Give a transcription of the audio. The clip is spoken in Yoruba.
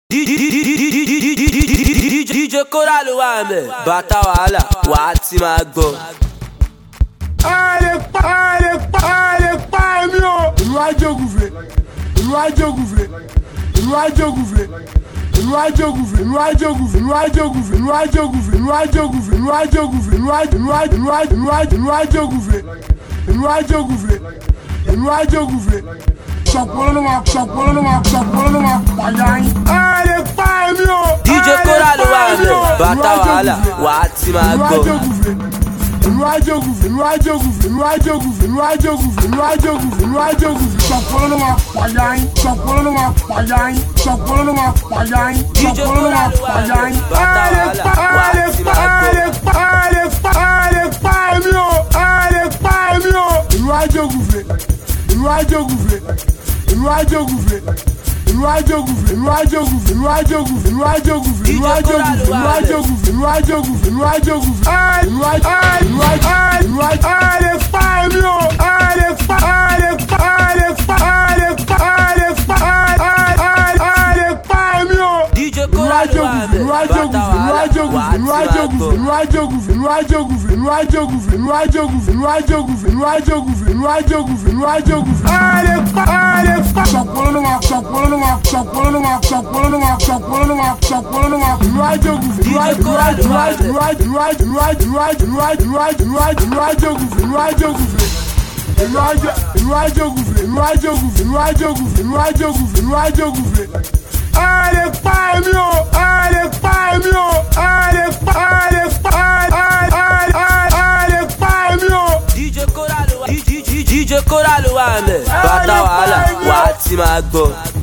DJ Kora ló wà ńbẹ̀, bàtà wàhálà wà á ti máa gbọ́. A lè pa èmi o. Ìlú Ajógùnfè, ìlú Ajógùnfè, ìlú Ajógùnfè, ìlú Ajógùnfè, ìlú Ajógùnfè, ìlú Ajógùnfè, ìlú Ajógùnfè, ìlú Ajógùnfè, ìlú Ajógùnfè, ìlú Ajógùnfè, ìlú Ajógùnfè, ìlú Ajógùnfè. Ṣọ̀pọ̀lọ́ ló máa pàyà yín. A lè pa èmi o. DJ Kora ló wà ńbẹ̀, bàtà wàhálà wà á ti máa gbọ́. Ìlú Ajógùnfè, ìlú Ajógùnfè, ìlú Ajógùnfè, ìlú Ajógùnfè, ìlú Ajógùnfè, ìlú Ajógùnfè. Ṣọ̀pọ̀lọ́ ló máa pàyà yín. Ṣọ̀pọ̀lọ́ ló máa pàyà yín. Ṣọ̀pọ̀lọ́ ló máa pàyà yín. Ṣọ̀pọ̀lọ́ ló máa pàyà yín. A lè pa èmi o. A lè pa èmi o. Ìlú Ajógùnfè, ìlú Ajógùnfè, ìlú Ajógùnfè, ìlú Ajógùnfè, ìlú Ajógùnfè, ìlú Ajógùnfè, ìlú Ajógùnfè, ìlú Ajógùnfè, ìlú Ajógùnfè, ìlú Ajógùnfè, ìlú Ajógùnfè. A lè pa èmi o. A lè pa èmi o. DJ Kora ló wà ńbẹ̀, bàtà wàhálà wà á ti máa gbọ́. Ìlú Ajógùnfè, ìlú Ajógùnfè, ìlú Ajógùnfè, ìlú Ajógùnfè, ìlú Ajógùnfè, ìlú Ajógùnfè, ìlú Ajógùnfè, ìlú Ajógùnfè. A lè pa. Ṣọ̀pọ̀lọ́ ló máa. Ìlú Ajógùnfè, ìlú Ajógùnfè, ìlú Ajógùnfè, ìlú Ajógùnfè. Ìlú Ajógùnfè, ìlú Ajógùnfè, ìlú Ajógùnfè, ìlú Ajógùnfè, ìlú Ajógùnfè. A lè pa èmi o. A lè pa èmi o. A lè pa èmi o. DJ Kora ló wà ńbẹ̀, bàtà wàhálà wà á ti máa gbọ́.